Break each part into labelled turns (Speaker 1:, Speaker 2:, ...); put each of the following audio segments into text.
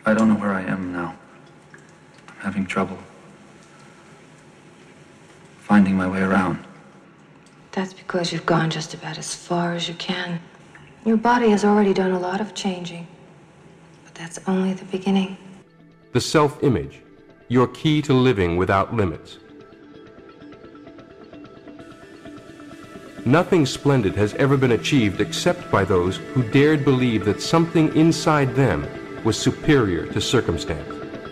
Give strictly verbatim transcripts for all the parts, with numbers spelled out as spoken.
Speaker 1: I don't know where I am now. I'm having trouble finding my way around.
Speaker 2: That's because you've gone just about as far as you can. Your body has already done a lot of changing, but that's only the beginning.
Speaker 3: The self-image, your key to living without limits. Nothing splendid has ever been achieved except by those who dared believe that something inside them was superior to circumstance.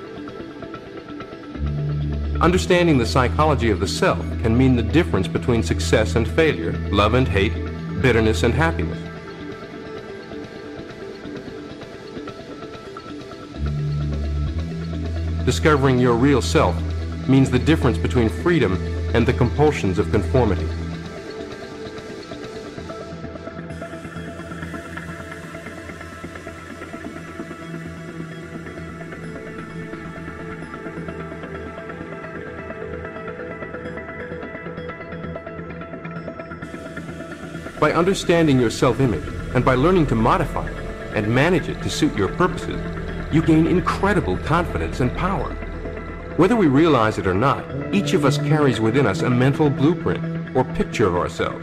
Speaker 3: Understanding the psychology of the self can mean the difference between success and failure, love and hate, bitterness and happiness. Discovering your real self means the difference between freedom and the compulsions of conformity. By understanding your self-image and by learning to modify it and manage it to suit your purposes, you gain incredible confidence and power. Whether we realize it or not, each of us carries within us a mental blueprint or picture of ourselves.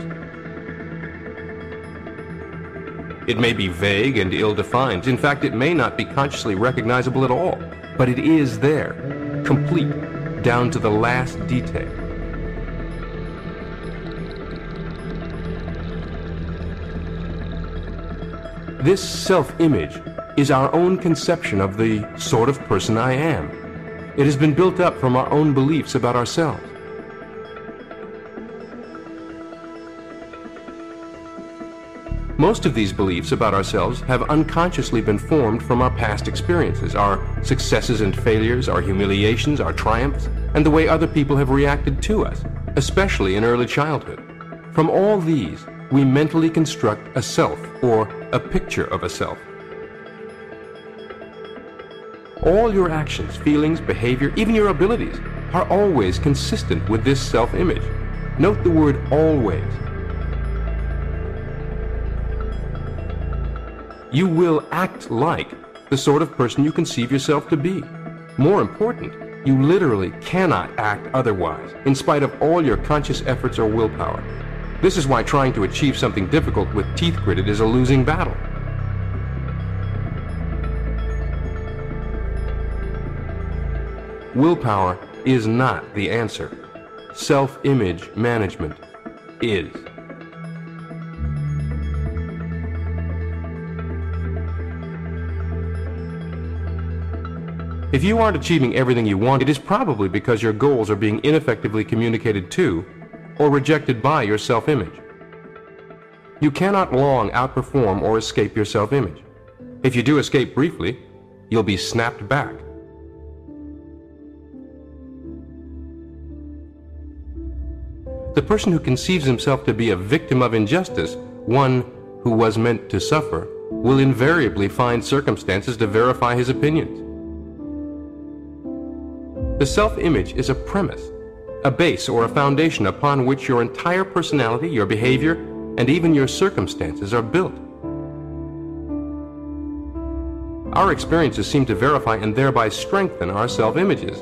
Speaker 3: It may be vague and ill-defined. In fact, it may not be consciously recognizable at all, but it is there, complete, down to the last detail. This self-image is our own conception of the sort of person I am. It has been built up from our own beliefs about ourselves. Most of these beliefs about ourselves have unconsciously been formed from our past experiences, our successes and failures, our humiliations, our triumphs, and the way other people have reacted to us, especially in early childhood. From all these, we mentally construct a self, or a picture of a self. All your actions, feelings, behavior, even your abilities, are always consistent with this self-image. Note the word always. You will act like the sort of person you conceive yourself to be. More important, you literally cannot act otherwise, in spite of all your conscious efforts or willpower. This is why trying to achieve something difficult with teeth gritted is a losing battle. Willpower is not the answer. Self-image management is. If you aren't achieving everything you want, it is probably because your goals are being ineffectively communicated to or rejected by your self-image. You cannot long outperform or escape your self-image. If you do escape briefly, you'll be snapped back. The person who conceives himself to be a victim of injustice, one who was meant to suffer, will invariably find circumstances to verify his opinions. The self-image is a premise, a base or a foundation upon which your entire personality, your behavior, and even your circumstances are built. Our experiences seem to verify and thereby strengthen our self-images.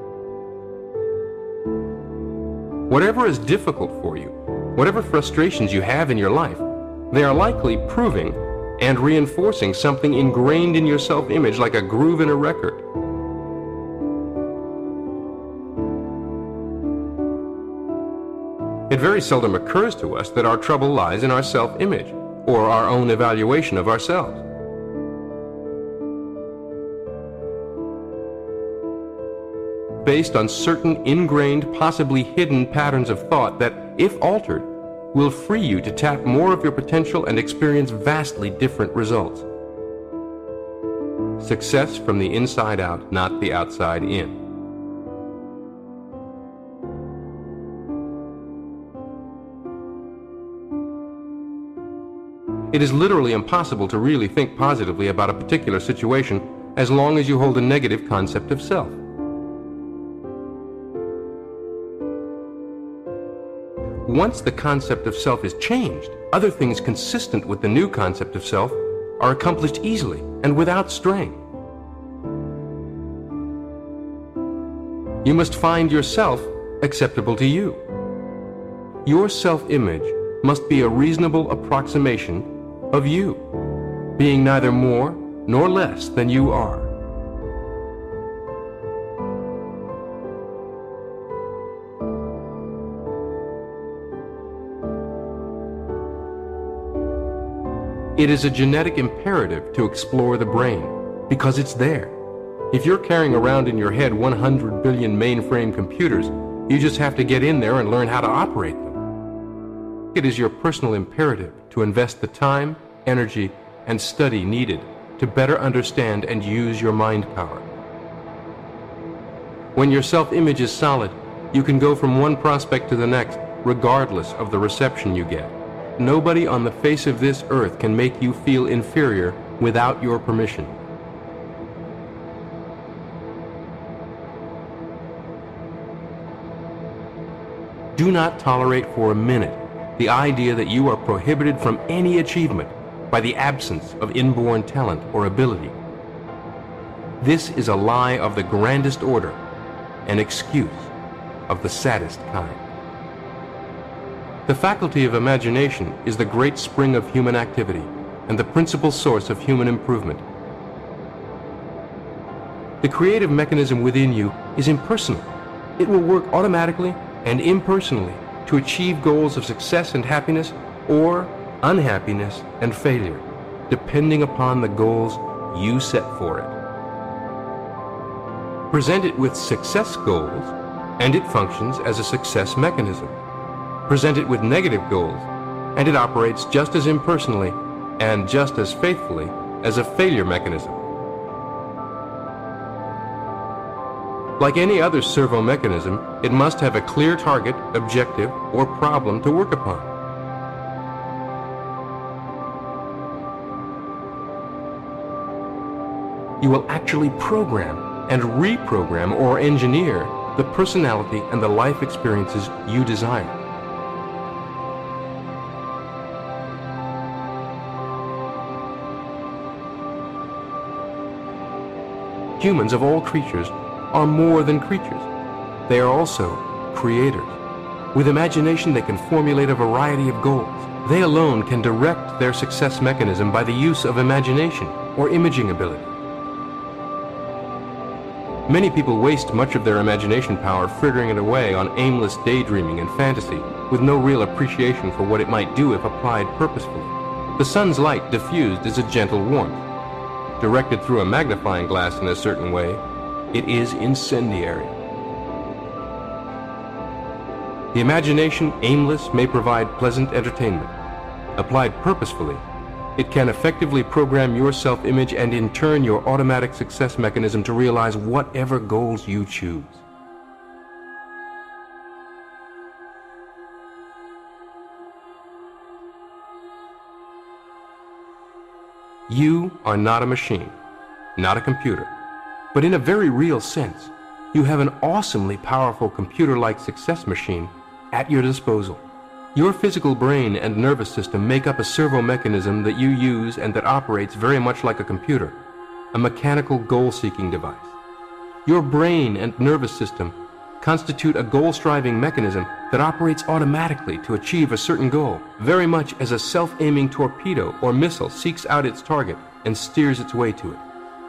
Speaker 3: Whatever is difficult for you, whatever frustrations you have in your life, they are likely proving and reinforcing something ingrained in your self-image like a groove in a record. It very seldom occurs to us that our trouble lies in our self-image or our own evaluation of ourselves. Based on certain ingrained, possibly hidden patterns of thought that, if altered, will free you to tap more of your potential and experience vastly different results. Success from the inside out, not the outside in. It is literally impossible to really think positively about a particular situation as long as you hold a negative concept of self. Once the concept of self is changed, other things consistent with the new concept of self are accomplished easily and without strain. You must find yourself acceptable to you. Your self-image must be a reasonable approximation of you, being neither more nor less than you are. It is a genetic imperative to explore the brain, because it's there. If you're carrying around in your head one hundred billion mainframe computers, you just have to get in there and learn how to operate them. It is your personal imperative to invest the time, energy, and study needed to better understand and use your mind power. When your self-image is solid, you can go from one prospect to the next, regardless of the reception you get. Nobody on the face of this earth can make you feel inferior without your permission. Do not tolerate for a minute the idea that you are prohibited from any achievement by the absence of inborn talent or ability. This is a lie of the grandest order, an excuse of the saddest kind. The faculty of imagination is the great spring of human activity and the principal source of human improvement. The creative mechanism within you is impersonal. It will work automatically and impersonally to achieve goals of success and happiness, or unhappiness and failure, depending upon the goals you set for it. Present it with success goals, and it functions as a success mechanism. Present it with negative goals, and it operates just as impersonally and just as faithfully as a failure mechanism. Like any other servo mechanism, it must have a clear target, objective, or problem to work upon. You will actually program and reprogram or engineer the personality and the life experiences you desire. Humans of all creatures are more than creatures. They are also creators. With imagination, they can formulate a variety of goals. They alone can direct their success mechanism by the use of imagination or imaging ability. Many people waste much of their imagination power frittering it away on aimless daydreaming and fantasy, with no real appreciation for what it might do if applied purposefully. The sun's light diffused is a gentle warmth. Directed through a magnifying glass in a certain way, it is incendiary. The imagination, aimless, may provide pleasant entertainment. Applied purposefully, it can effectively program your self-image and in turn your automatic success mechanism to realize whatever goals you choose. You are not a machine, not a computer, but in a very real sense, you have an awesomely powerful computer-like success machine at your disposal. Your physical brain and nervous system make up a servo mechanism that you use and that operates very much like a computer, a mechanical goal-seeking device. Your brain and nervous system constitute a goal-striving mechanism that operates automatically to achieve a certain goal, very much as a self-aiming torpedo or missile seeks out its target and steers its way to it.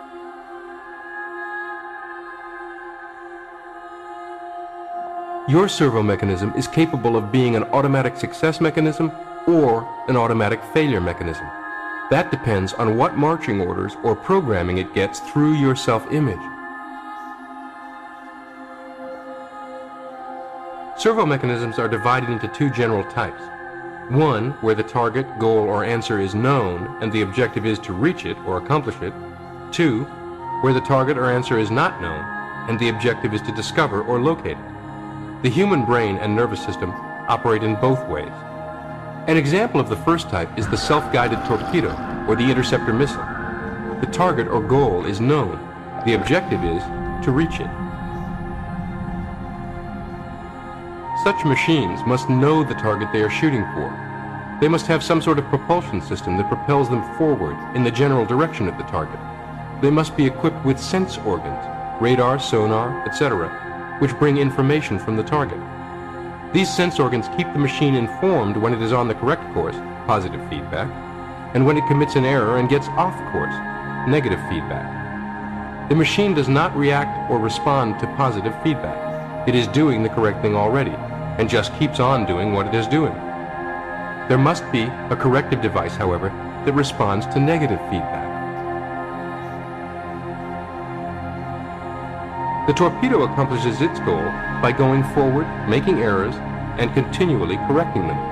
Speaker 3: Your servo mechanism is capable of being an automatic success mechanism or an automatic failure mechanism. That depends on what marching orders or programming it gets through your self-image. Servo mechanisms are divided into two general types. One, where the target, goal, or answer is known and the objective is to reach it or accomplish it. Two, where the target or answer is not known and the objective is to discover or locate it. The human brain and nervous system operate in both ways. An example of the first type is the self-guided torpedo or the interceptor missile. The target or goal is known. The objective is to reach it. Such machines must know the target they are shooting for. They must have some sort of propulsion system that propels them forward in the general direction of the target. They must be equipped with sense organs, radar, sonar, et cetera, which bring information from the target. These sense organs keep the machine informed when it is on the correct course, positive feedback, and when it commits an error and gets off course, negative feedback. The machine does not react or respond to positive feedback. It is doing the correct thing already, and just keeps on doing what it is doing. There must be a corrective device, however, that responds to negative feedback. The torpedo accomplishes its goal by going forward, making errors, and continually correcting them.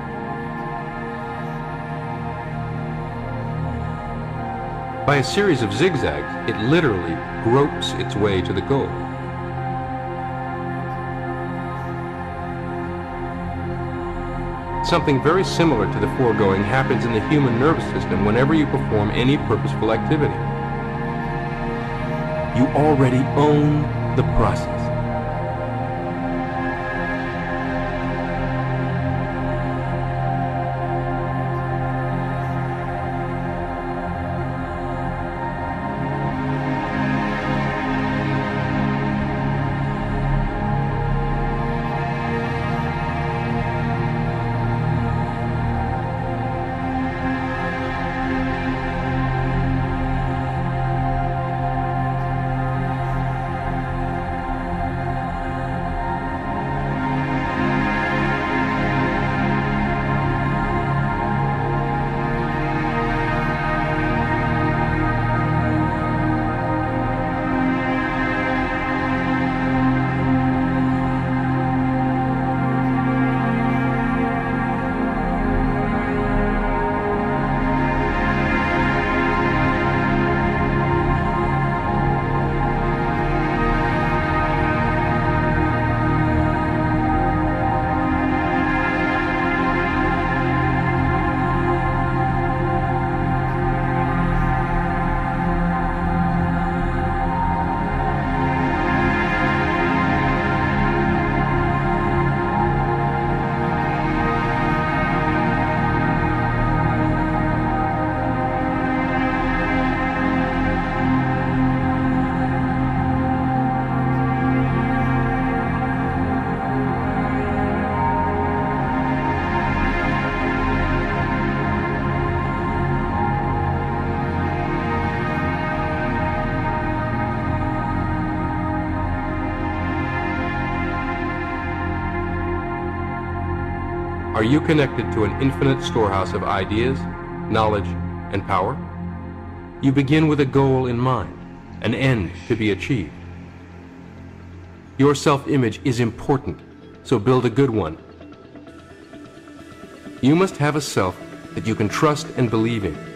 Speaker 3: By a series of zigzags, it literally gropes its way to the goal. Something very similar to the foregoing happens in the human nervous system whenever you perform any purposeful activity. You already own the process. Are you connected to an infinite storehouse of ideas, knowledge, and power? You begin with a goal in mind, an end to be achieved. Your self-image is important, so build a good one. You must have a self that you can trust and believe in.